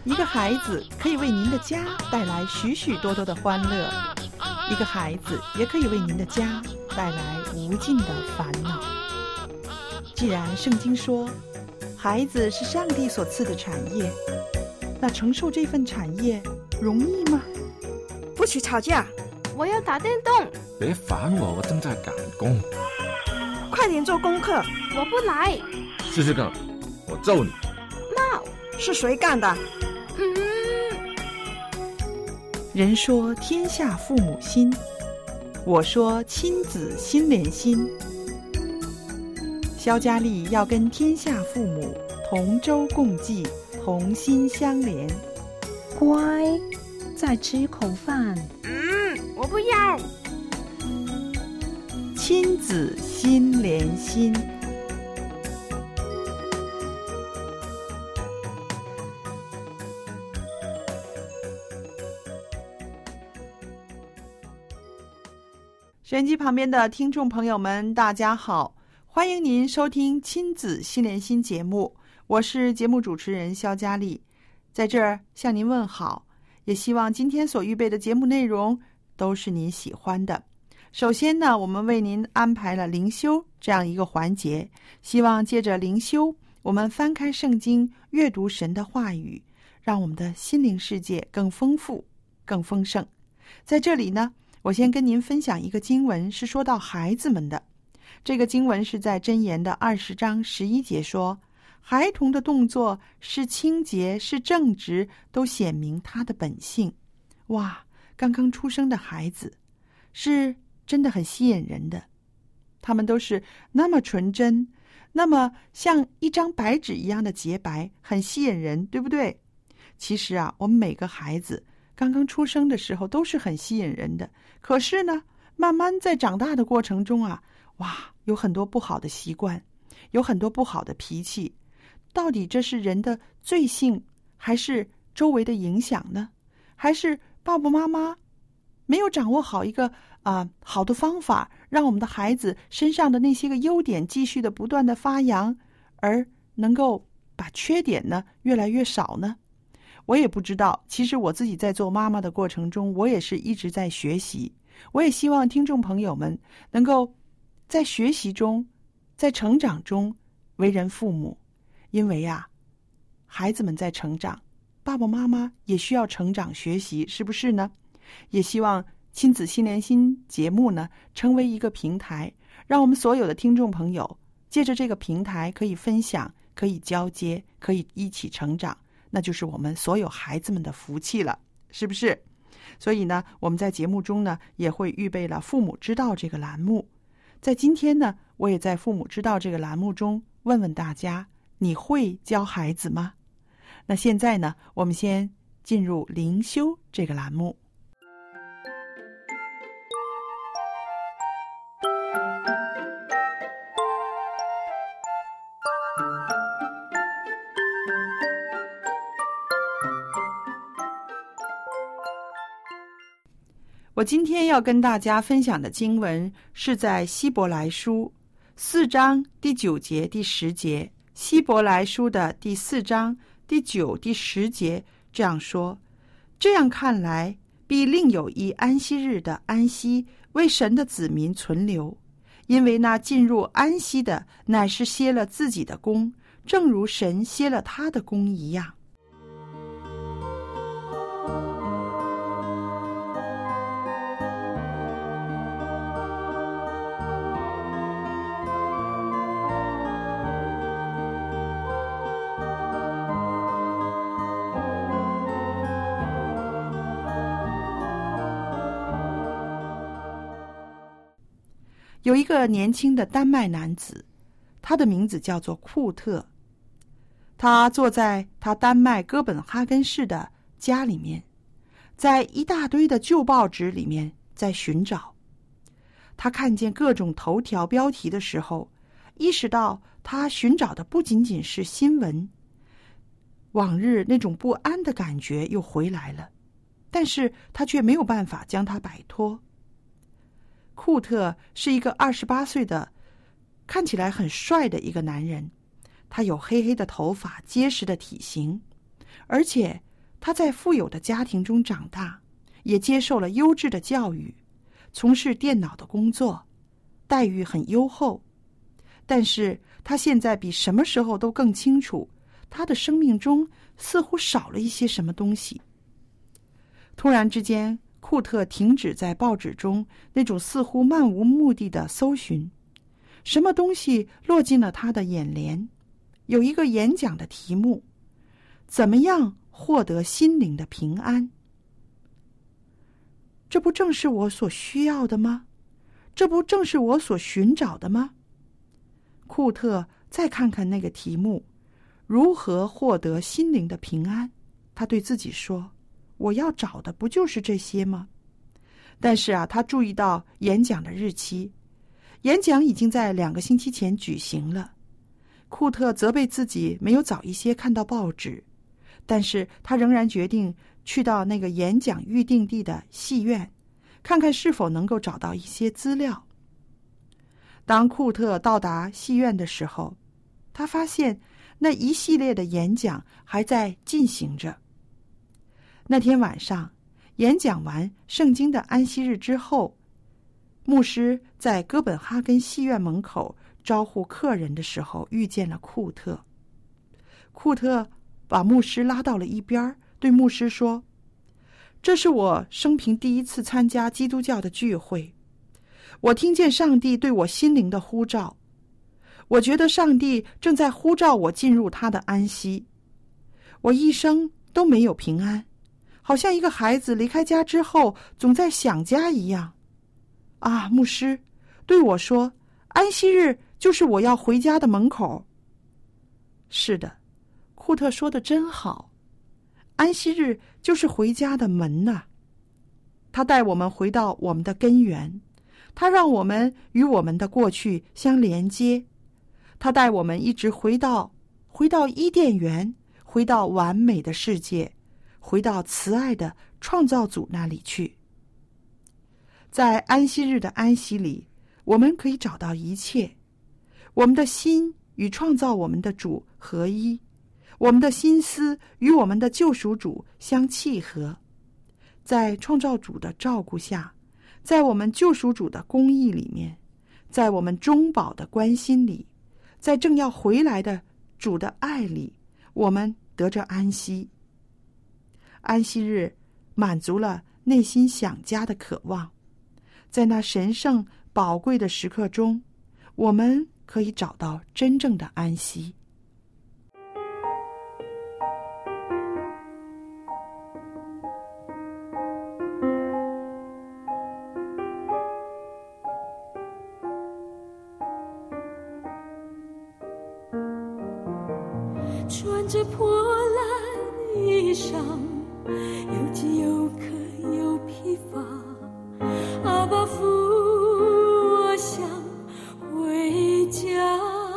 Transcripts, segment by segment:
一个孩子可以为您的家带来许许多多的欢乐，一个孩子也可以为您的家带来无尽的烦恼。既然圣经说孩子是上帝所赐的产业，那承受这份产业容易吗？ 不许吵架， 我要打电动。 别烦我，我正在赶工。 快点做功课。 我不来。 试试看，我揍你。 No。 是谁干的？ 人说天下父母心，我说亲子心连心。肖佳丽要跟天下父母同舟共济，同心相连。 乖，再吃一口饭。 我不要。 亲子心连心。收音机旁边的听众朋友们，大家好，欢迎您收听亲子心连心节目，我是节目主持人肖佳丽，在这儿向您问好，也希望今天所预备的节目内容都是您喜欢的。首先呢，我们为您安排了灵修这样一个环节，希望借着灵修，我们翻开圣经，阅读神的话语，让我们的心灵世界更丰富更丰盛。在这里呢，我先跟您分享一个经文，是说到孩子们的。这个经文是在箴言的20章11节说，孩童的动作是清洁是正直，都显明他的本性。哇，刚刚出生的孩子是真的很吸引人的，他们都是那么纯真，那么像一张白纸一样的洁白，很吸引人，对不对？其实啊，我们每个孩子刚刚出生的时候都是很吸引人的，可是呢，慢慢在长大的过程中啊，哇，有很多不好的习惯，有很多不好的脾气，到底这是人的罪性，还是周围的影响呢？还是爸爸妈妈没有掌握好一个好的方法，让我们的孩子身上的那些个优点继续的不断的发扬，而能够把缺点呢越来越少呢？我也不知道，其实我自己在做妈妈的过程中，我也是一直在学习。我也希望听众朋友们能够在学习中，在成长中为人父母，因为孩子们在成长，爸爸妈妈也需要成长学习，是不是呢？也希望亲子心连心节目呢，成为一个平台，让我们所有的听众朋友借着这个平台可以分享，可以交接，可以一起成长，那就是我们所有孩子们的福气了，是不是？所以呢，我们在节目中呢，也会预备了父母知道这个栏目。在今天呢，我也在父母知道这个栏目中问问大家，你会教孩子吗？那现在呢，我们先进入灵修这个栏目。我今天要跟大家分享的经文是在希伯来书4章第9节第10节，希伯来书的第4章第9第10节这样说，这样看来，必另有一安息日的安息为神的子民存留，因为那进入安息的乃是歇了自己的工，正如神歇了他的工一样。有一个年轻的丹麦男子，他的名字叫做库特。他坐在他丹麦哥本哈根市的家里面，在一大堆的旧报纸里面在寻找。他看见各种头条标题的时候，意识到他寻找的不仅仅是新闻，往日那种不安的感觉又回来了，但是他却没有办法将它摆脱。库特是一个28岁的，看起来很帅的一个男人，他有黑黑的头发，结实的体型，而且他在富有的家庭中长大，也接受了优质的教育，从事电脑的工作，待遇很优厚。但是他现在比什么时候都更清楚，他的生命中似乎少了一些什么东西。突然之间，库特停止在报纸中那种似乎漫无目的的搜寻，什么东西落进了他的眼帘，有一个演讲的题目：怎么样获得心灵的平安？这不正是我所需要的吗？这不正是我所寻找的吗？库特再看看那个题目，如何获得心灵的平安？他对自己说，我要找的不就是这些吗？但是他注意到演讲的日期，演讲已经在2个星期前举行了。库特责备自己没有早一些看到报纸，但是他仍然决定去到那个演讲预定地的戏院，看看是否能够找到一些资料。当库特到达戏院的时候，他发现那一系列的演讲还在进行着。那天晚上，演讲完圣经的安息日之后，牧师在哥本哈根戏院门口招呼客人的时候遇见了库特。库特把牧师拉到了一边，对牧师说，这是我生平第一次参加基督教的聚会，我听见上帝对我心灵的呼召，我觉得上帝正在呼召我进入他的安息。我一生都没有平安，好像一个孩子离开家之后总在想家一样。牧师对我说，安息日就是我要回家的门口。是的，库特说的真好，安息日就是回家的门呐。他带我们回到我们的根源，他让我们与我们的过去相连接，他带我们一直回到伊甸园，回到完美的世界，回到慈爱的创造主那里去。在安息日的安息里，我们可以找到一切。我们的心与创造我们的主合一，我们的心思与我们的救赎主相契合。在创造主的照顾下，在我们救赎主的公义里面，在我们中保的关心里，在正要回来的主的爱里，我们得着安息。安息日满足了内心想家的渴望，在那神圣宝贵的时刻中，我们可以找到真正的安息。 穿着破烂衣裳，又饥又渴又疲乏，阿爸父，我想回家。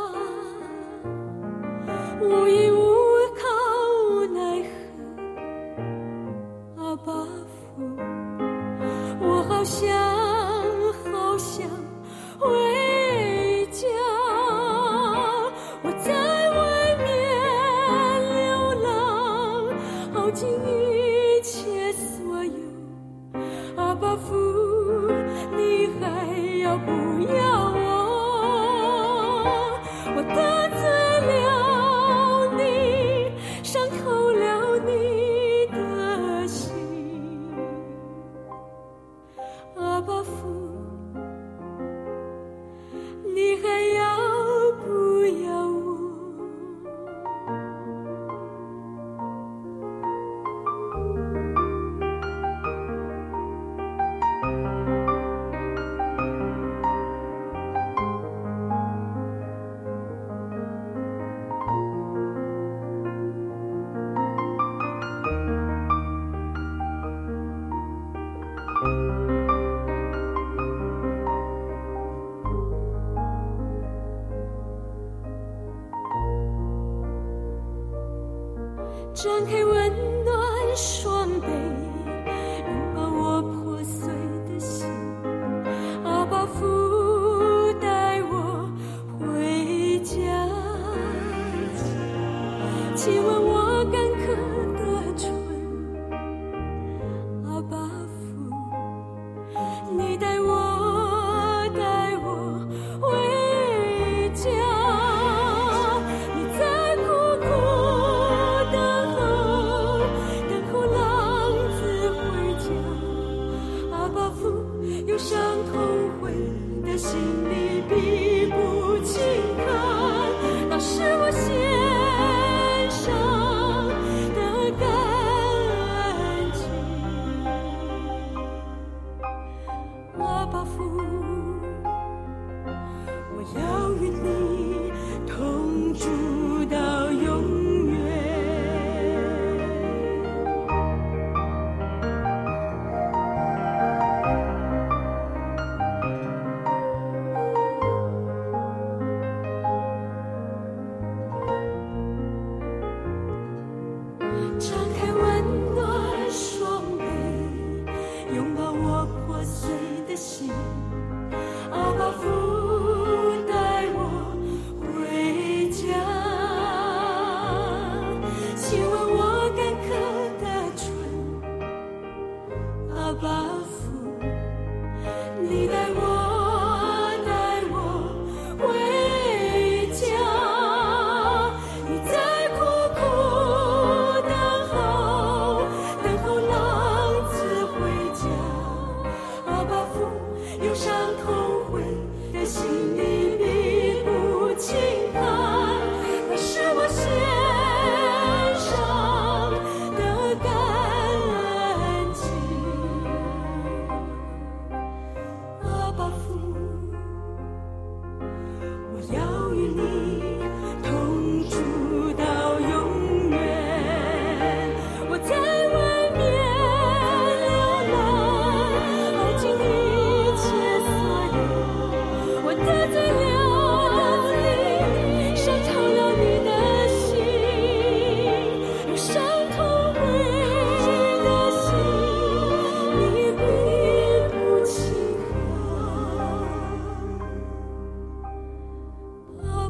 无依无靠奈何，阿爸父，我好想回家。我在外面流浪，耗尽一切所有，阿爸父，你还要不要我？我得罪了你，伤透了你的心，阿爸父，你还要不要我？张开温暖双臂，拥抱我破碎的心，阿爸父，带我回家。亲吻我干渴的唇，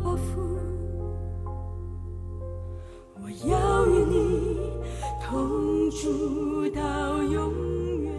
爸父，我要与你同住到永远。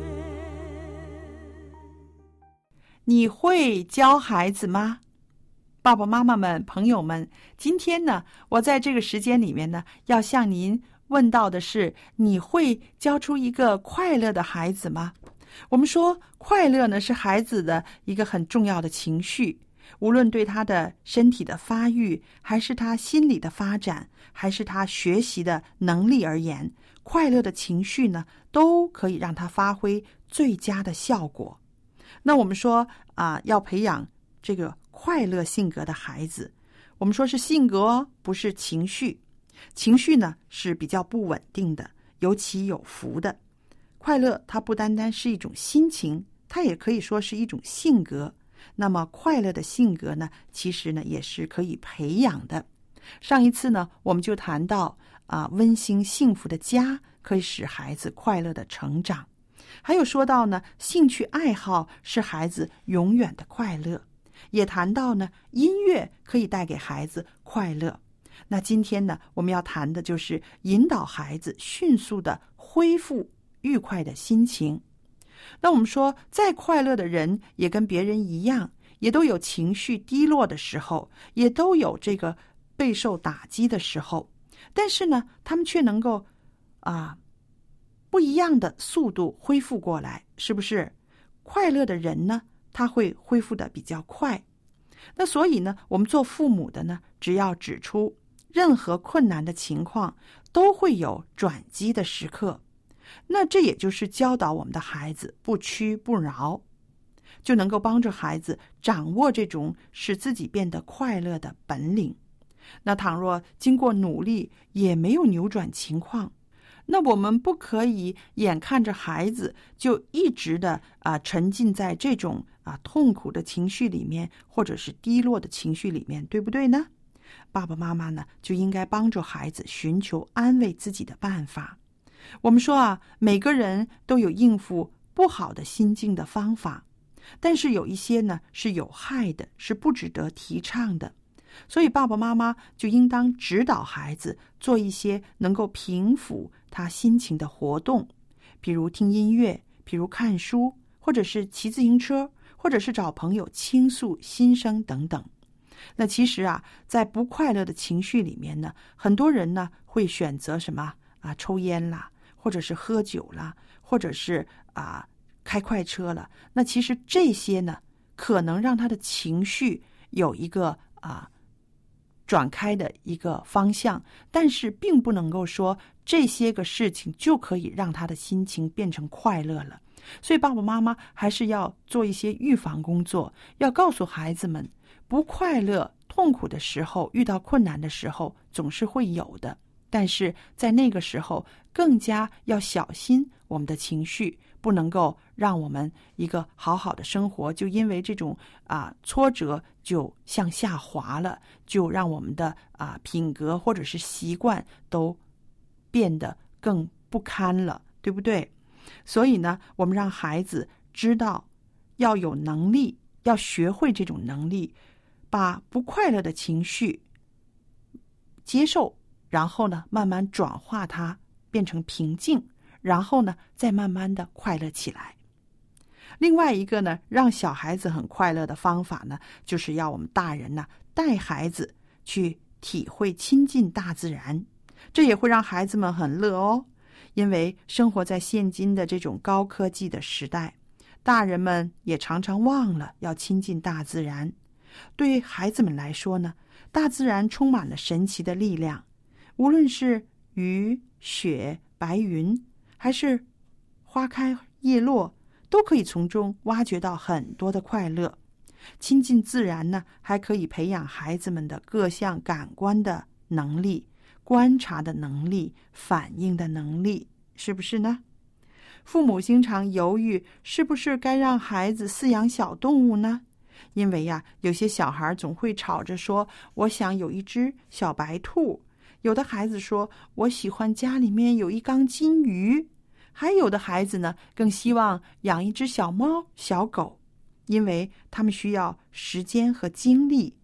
你会教孩子吗？爸爸妈妈们、朋友们，今天呢，我在这个时间里面呢，要向您问到的是，你会教出一个快乐的孩子吗？我们说快乐呢，是孩子的一个很重要的情绪，无论对他的身体的发育，还是他心理的发展，还是他学习的能力而言，快乐的情绪呢，都可以让他发挥最佳的效果。那我们说要培养这个快乐性格的孩子，我们说是性格哦，不是情绪。情绪呢是比较不稳定的，有起有伏的。快乐它不单单是一种心情，它也可以说是一种性格。那么快乐的性格呢，其实呢也是可以培养的。上一次呢，我们就谈到温馨幸福的家可以使孩子快乐的成长。还有说到呢，兴趣爱好是孩子永远的快乐，也谈到呢，音乐可以带给孩子快乐。那今天呢，我们要谈的就是引导孩子迅速的恢复愉快的心情。那我们说，再快乐的人也跟别人一样，也都有情绪低落的时候，也都有这个备受打击的时候，但是呢，他们却能够不一样的速度恢复过来，是不是？快乐的人呢，他会恢复的比较快。那所以呢，我们做父母的呢，只要指出任何困难的情况都会有转机的时刻，那这也就是教导我们的孩子不屈不挠，就能够帮助孩子掌握这种使自己变得快乐的本领。那倘若经过努力也没有扭转情况，那我们不可以眼看着孩子就一直的沉浸在这种痛苦的情绪里面，或者是低落的情绪里面，对不对呢？爸爸妈妈呢，就应该帮助孩子寻求安慰自己的办法。我们说每个人都有应付不好的心境的方法，但是有一些呢是有害的，是不值得提倡的。所以爸爸妈妈就应当指导孩子做一些能够平抚他心情的活动，比如听音乐，比如看书，或者是骑自行车，或者是找朋友倾诉心声等等。那其实在不快乐的情绪里面呢，很多人呢会选择什么抽烟啦，或者是喝酒啦，或者是开快车了。那其实这些呢，可能让他的情绪有一个转开的一个方向，但是并不能够说这些个事情就可以让他的心情变成快乐了。所以爸爸妈妈还是要做一些预防工作，要告诉孩子们，不快乐、痛苦的时候，遇到困难的时候总是会有的，但是在那个时候更加要小心我们的情绪，不能够让我们一个好好的生活就因为这种挫折就向下滑了，就让我们的品格或者是习惯都变得更不堪了，对不对？所以呢，我们让孩子知道要有能力，要学会这种能力，把不快乐的情绪接受，然后呢慢慢转化它变成平静，然后呢再慢慢的快乐起来。另外一个呢，让小孩子很快乐的方法呢，就是要我们大人呢带孩子去体会亲近大自然，这也会让孩子们很乐哦。因为生活在现今的这种高科技的时代，大人们也常常忘了要亲近大自然。对孩子们来说呢，大自然充满了神奇的力量，无论是雨、雪、白云，还是花开叶落，都可以从中挖掘到很多的快乐。亲近自然呢，还可以培养孩子们的各项感官的能力，观察的能力，反应的能力，是不是呢？父母经常犹豫是不是该让孩子饲养小动物呢？因为有些小孩总会吵着说，我想有一只小白兔，有的孩子说我喜欢家里面有一缸金鱼，还有的孩子呢更希望养一只小猫小狗，因为他们需要时间和精力。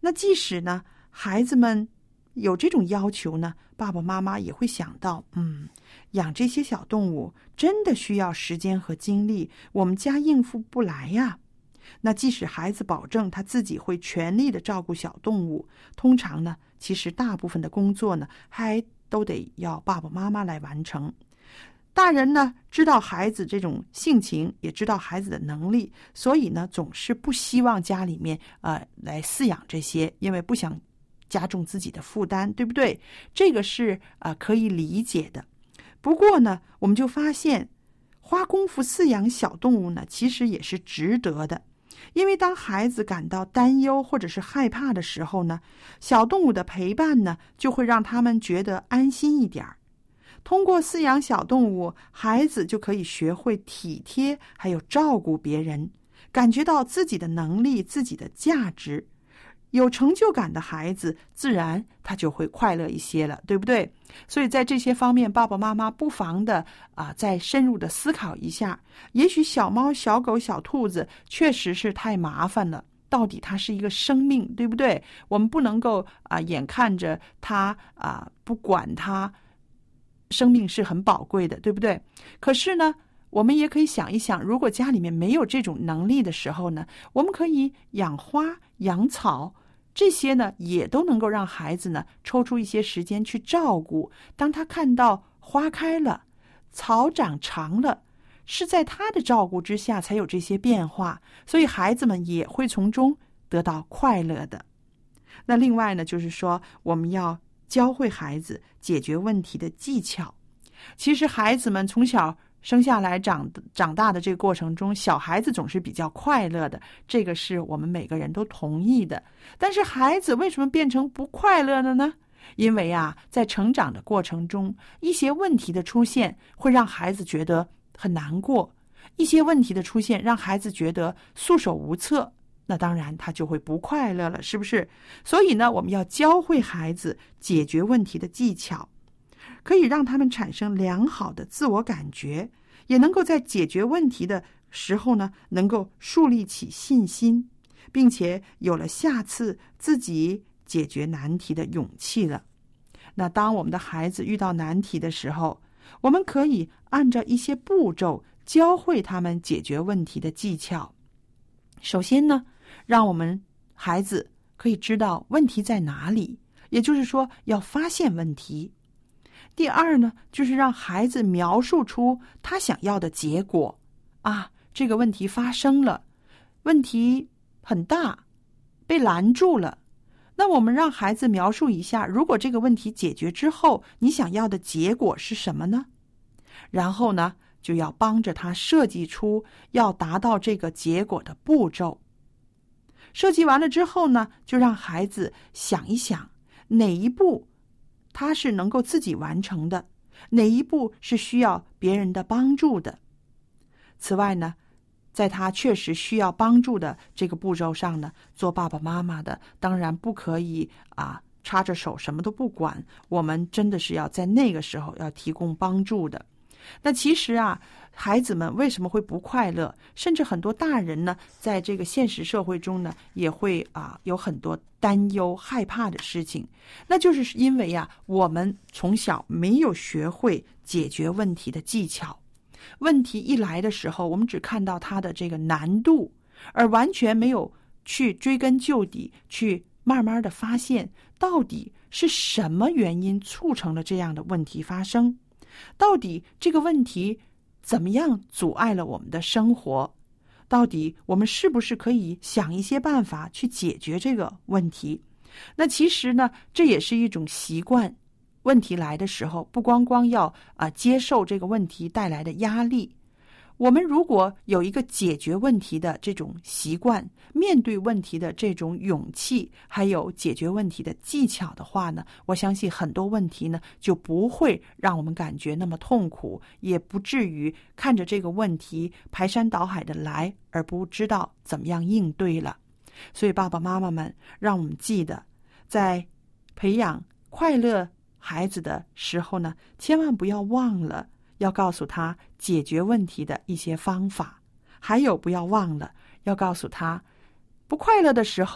那即使呢孩子们有这种要求呢，爸爸妈妈也会想到，养这些小动物真的需要时间和精力，我们家应付不来呀。那即使孩子保证他自己会全力的照顾小动物，通常呢，其实大部分的工作呢，还都得要爸爸妈妈来完成。大人呢，知道孩子这种性情，也知道孩子的能力，所以呢，总是不希望家里面来饲养这些，因为不想加重自己的负担，对不对？这个是可以理解的。不过呢，我们就发现花功夫饲养小动物呢，其实也是值得的。因为当孩子感到担忧或者是害怕的时候呢，小动物的陪伴呢，就会让他们觉得安心一点。通过饲养小动物，孩子就可以学会体贴，还有照顾别人，感觉到自己的能力、自己的价值。有成就感的孩子，自然他就会快乐一些了，对不对？所以在这些方面，爸爸妈妈不妨的再深入的思考一下。也许小猫、小狗、小兔子确实是太麻烦了，到底它是一个生命，对不对？我们不能够眼看着它不管它，生命是很宝贵的，对不对？可是呢，我们也可以想一想，如果家里面没有这种能力的时候呢，我们可以养花、养草，这些呢也都能够让孩子呢抽出一些时间去照顾。当他看到花开了，草长长了，是在他的照顾之下才有这些变化，所以孩子们也会从中得到快乐的。那另外呢，就是说我们要教会孩子解决问题的技巧。其实孩子们从小生下来长大的这个过程中，小孩子总是比较快乐的，这个是我们每个人都同意的。但是孩子为什么变成不快乐了呢？因为在成长的过程中，一些问题的出现会让孩子觉得很难过，一些问题的出现让孩子觉得束手无策，那当然他就会不快乐了，是不是？所以呢，我们要教会孩子解决问题的技巧，可以让他们产生良好的自我感觉，也能够在解决问题的时候呢，能够树立起信心，并且有了下次自己解决难题的勇气了。那当我们的孩子遇到难题的时候，我们可以按照一些步骤教会他们解决问题的技巧。首先呢，让我们孩子可以知道问题在哪里，也就是说要发现问题。第二呢，就是让孩子描述出他想要的结果。这个问题发生了，问题很大，被拦住了。那我们让孩子描述一下，如果这个问题解决之后，你想要的结果是什么呢？然后呢，就要帮着他设计出要达到这个结果的步骤。设计完了之后呢，就让孩子想一想，哪一步他是能够自己完成的，哪一步是需要别人的帮助的。此外呢，在他确实需要帮助的这个步骤上呢，做爸爸妈妈的当然不可以插着手什么都不管，我们真的是要在那个时候要提供帮助的。那其实孩子们为什么会不快乐，甚至很多大人呢，在这个现实社会中呢，也会有很多担忧害怕的事情，那就是因为我们从小没有学会解决问题的技巧。问题一来的时候，我们只看到它的这个难度，而完全没有去追根究底，去慢慢的发现到底是什么原因促成了这样的问题发生，到底这个问题怎么样阻碍了我们的生活，到底我们是不是可以想一些办法去解决这个问题。那其实呢，这也是一种习惯。问题来的时候，不光要接受这个问题带来的压力，我们如果有一个解决问题的这种习惯，面对问题的这种勇气，还有解决问题的技巧的话呢，我相信很多问题呢就不会让我们感觉那么痛苦，也不至于看着这个问题排山倒海的来而不知道怎么样应对了。所以爸爸妈妈们，让我们记得在培养快乐孩子的时候呢，千万不要忘了要告诉他解决问题的一些方法，还有不要忘了要告诉他，不快乐的时候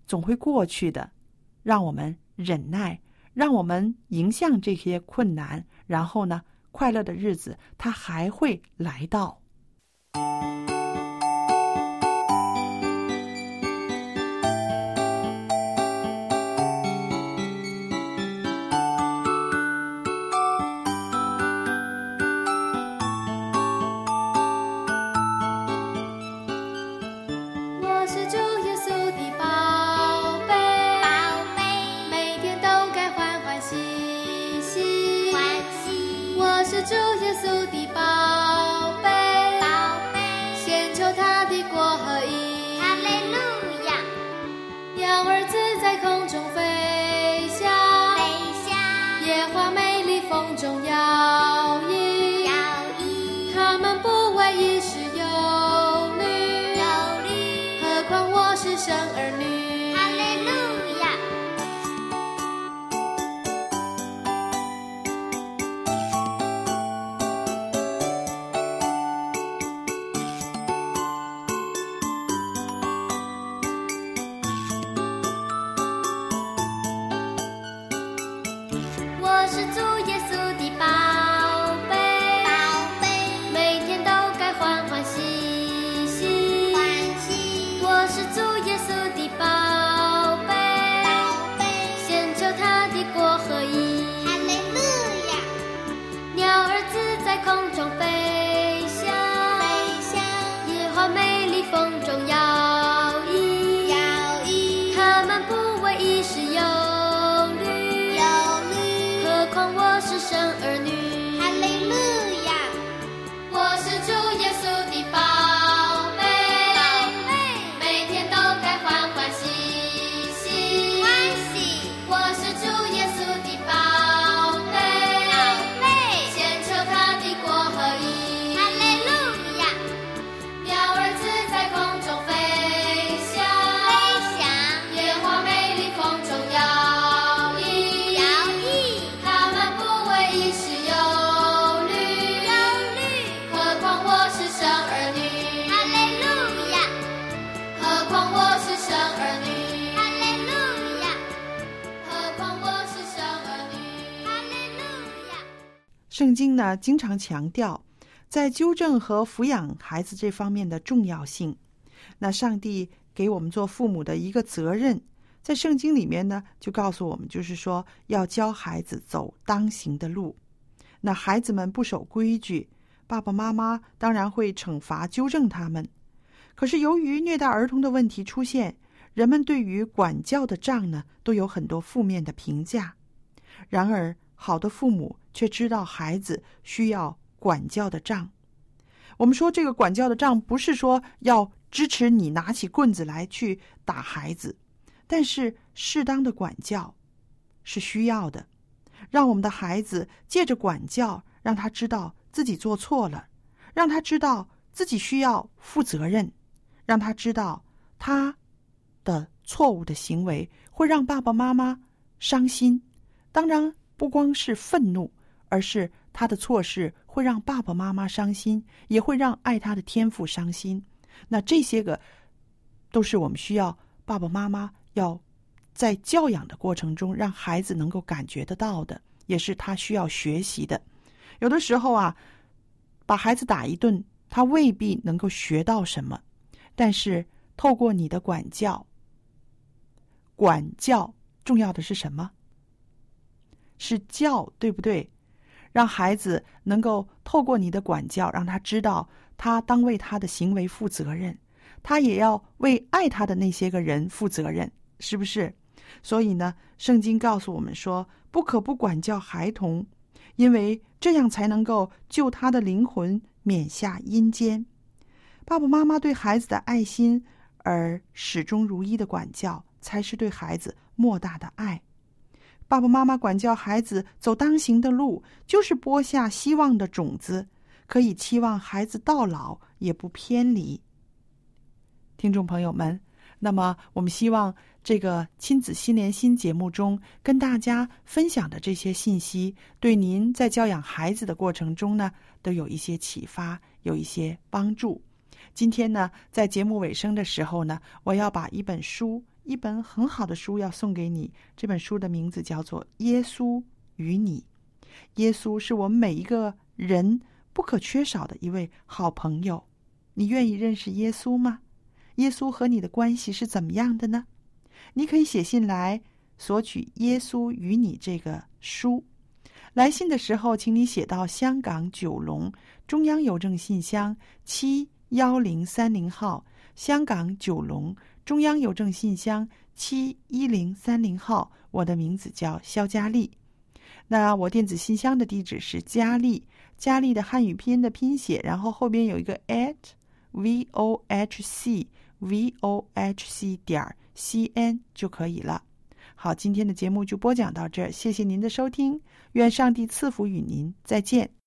总会过去的，让我们忍耐，让我们迎向这些困难，然后呢，快乐的日子它还会来到。 我是主耶稣的宝贝，每天都该欢欢喜喜。我是主耶稣的宝贝，先求他的国和义。哈利路亚！鸟儿自在空中飞翔，野花美丽风中摇曳，它们不为一时忧虑，何况我是神儿女。哈利路亚！我是主耶稣的宝贝，每天都该欢欢喜喜。我是主耶稣的宝贝，先求他的国和义。哈利路亚！鸟儿自在空中飞翔，野花美丽风中摇曳，它们不为一时忧虑，何况我是神儿女。哈利路亚！我是主耶稣的宝贝，每天都该欢欢喜喜。我是主耶稣的宝贝，先求他的国和义。哈利路亚！鸟儿自在空中飞翔，野花美丽风中摇曳，它们不为一时忧虑，何况我是神儿女。哈利路亚！何况我是神儿女。哈利路亚！何况我是神儿女。哈利路亚！ 圣经呢，经常强调在纠正和抚养孩子这方面的重要性。那上帝给我们做父母的一个责任，在圣经里面呢，就告诉我们，就是说要教孩子走当行的路。那孩子们不守规矩，爸爸妈妈当然会惩罚纠正他们。可是由于虐待儿童的问题出现，人们对于管教的杖呢，都有很多负面的评价。然而好的父母却知道孩子需要管教的杖。我们说这个管教的杖不是说要支持你拿起棍子来去打孩子，但是适当的管教是需要的，让我们的孩子借着管教，让他知道自己做错了，让他知道自己需要负责任，让他知道他的错误的行为会让爸爸妈妈伤心。当然不光是愤怒，而是他的错事会让爸爸妈妈伤心，也会让爱他的天父伤心。那这些个都是我们需要爸爸妈妈要在教养的过程中让孩子能够感觉得到的，也是他需要学习的。有的时候啊，把孩子打一顿，他未必能够学到什么，但是透过你的管教重要的是什么？是教，对不对？让孩子能够透过你的管教，让他知道他当为他的行为负责任，他也要为爱他的那些个人负责任，是不是？所以呢，圣经告诉我们说，不可不管教孩童，因为这样才能够救他的灵魂免下阴间。爸爸妈妈对孩子的爱心而始终如一的管教，才是对孩子莫大的爱。爸爸妈妈管教孩子走当行的路，就是播下希望的种子，可以期望孩子到老也不偏离。听众朋友们，那么我们希望这个亲子心连心节目中跟大家分享的这些信息，对您在教养孩子的过程中呢，都有一些启发，有一些帮助。今天呢，在节目尾声的时候呢，我要把一本书一本很好的书要送给你，这本书的名字叫做《耶稣与你》。耶稣是我们每一个人不可缺少的一位好朋友。你愿意认识耶稣吗？耶稣和你的关系是怎么样的呢？你可以写信来索取《耶稣与你》这个书。来信的时候，请你写到香港九龙中央邮政信箱71030号，香港九龙中央邮政信箱71030号。我的名字叫肖佳丽。那我电子信箱的地址是佳丽，佳丽的汉语拼音的拼写，然后后边有一个 @vohc.cn 就可以了。好，今天的节目就播讲到这儿，谢谢您的收听，愿上帝赐福与您，再见。